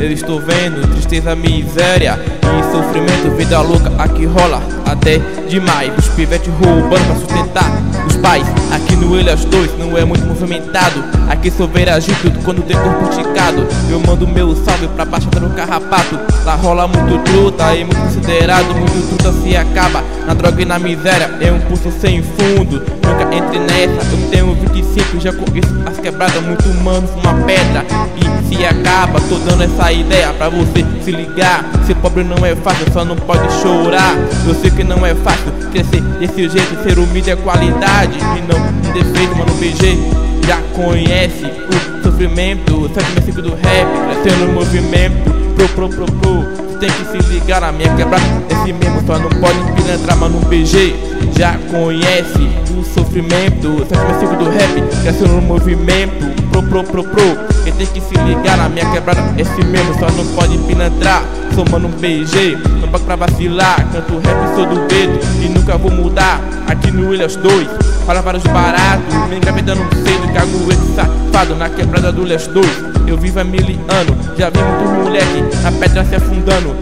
eu estou vendo tristeza, miséria e sofrimento, vida louca aqui rola até demais. Os pivetes roubando pra sustentar os pais. Aqui no Ilhas 2 não é muito movimentado. Aqui sou veragito quando tem corpo esticado. Eu mando meu salve pra Baixada do Carrapato. Lá rola muito truta e muito considerado. Muito truta se acaba na droga e na miséria. É um pulso sem fundo, nunca entre nessa. Eu tenho 25, já conheço as quebradas. Muito humano, uma pedra e se acaba. Tô dando essa ideia pra você se ligar. Ser pobre não é fácil, só não pode chorar. Eu sei que não é fácil crescer desse jeito. Ser humilde é qualidade e não um defeito. Mano, BG já conhece o sofrimento. 765 do rap, crescendo no movimento. Pro. Tem que se ligar na minha quebrada. Esse mesmo só não pode pilantrar. Mano, BG já conhece o sofrimento. 765 do rap, crescendo no movimento. Pro. Quem tem que se ligar na minha quebrada. Esse mesmo só não pode pilantrar. Sou Mano BG, não pago pra vacilar. Canto rap, sou do dedo e nunca vou mudar. Aqui no Ilhas 2, fala vários baratos. Me engravidando cedo, cago esse safado. Na quebrada do Ilhas 2, eu vivo há 1000 anos. Já vi muitos moleque na pedra se afundando.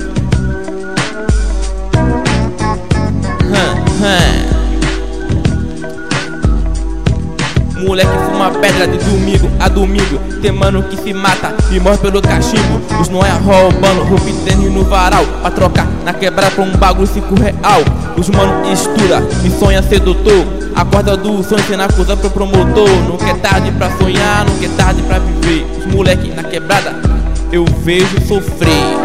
Moleque fuma pedra de domingo a domingo. Tem mano que se mata e morre pelo cachimbo. Os não é roubando, roupa tênis no varal pra trocar na quebrada pra um bagulho 5 real. Os mano estuda e sonha ser doutor. Acorda do sonho sendo acusado pro promotor. Nunca é tarde pra sonhar, nunca é tarde pra viver. Os moleque na quebrada eu vejo sofrer.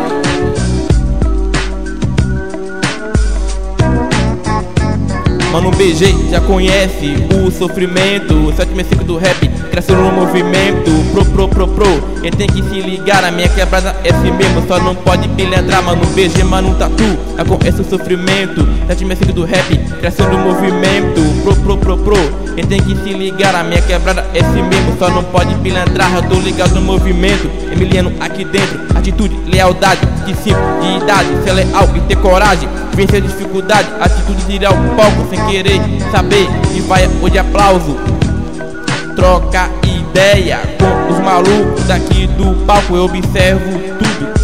Mano BG já conhece o sofrimento. 765 do rap, crescendo no movimento. Pro. Quem tem que se ligar na minha quebrada é esse mesmo, só não pode pilantrar. Mano BG, mano tatu, já conhece o sofrimento. 765 do rap, crescendo no movimento. Pro. Quem tem que se ligar na minha quebrada é esse mesmo, só não pode pilantrar. Eu tô ligado no movimento, Emiliano aqui dentro. Atitude, lealdade, de 5 de idade. Ser leal e ter coragem, vencer a dificuldade. Atitude de ir ao palco sem querer saber e vai hoje aplauso. Troca ideia com os malucos daqui do palco, eu observo tudo.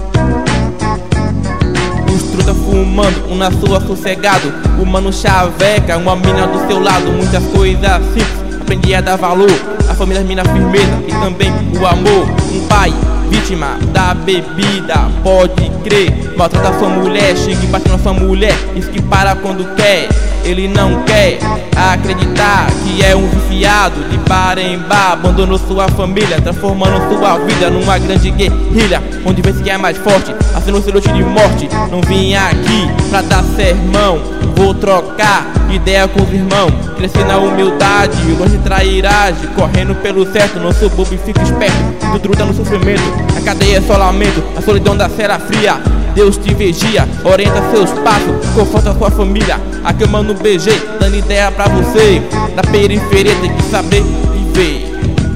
Os truta fumando, um na sua sossegado. O mano chaveca, uma mina do seu lado. Muitas coisas simples, aprendi a dar valor. A família, mina firmeza e também o amor. Um pai vítima da bebida, pode crer. Maltrata sua mulher, chega e bate na sua mulher. Diz que para quando quer, ele não quer acreditar que é um viciado de bar em bar. Abandonou sua família, transformando sua vida numa grande guerrilha, onde vence quem é mais forte, assinou seu lote de morte. Não vim aqui pra dar sermão, vou trocar ideia com os irmãos. Cresci na humildade, longe de trairagem, correndo pelo certo, não sou bobo e fico esperto. Tu truta no sofrimento, a cadeia é só lamento, a solidão da cera fria. Deus te vigia, orienta seus passos, conforta sua família. Aqui eu mando BG, dando ideia pra você. Da periferia tem que saber viver.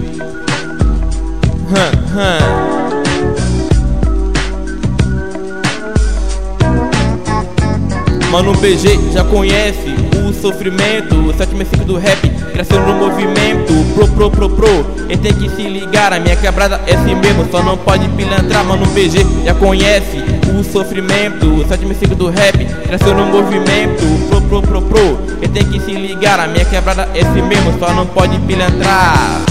Mano BG já conhece o sofrimento. 765 do rap, crescendo no movimento. Pro. Quem tem que se ligar na minha quebrada é esse mesmo, só não pode pilantrar. Mano BG já conhece o sofrimento. 765 do rap, crescendo no movimento. Pro. Quem tem que se ligar na minha quebrada é esse mesmo, só não pode pilantrar.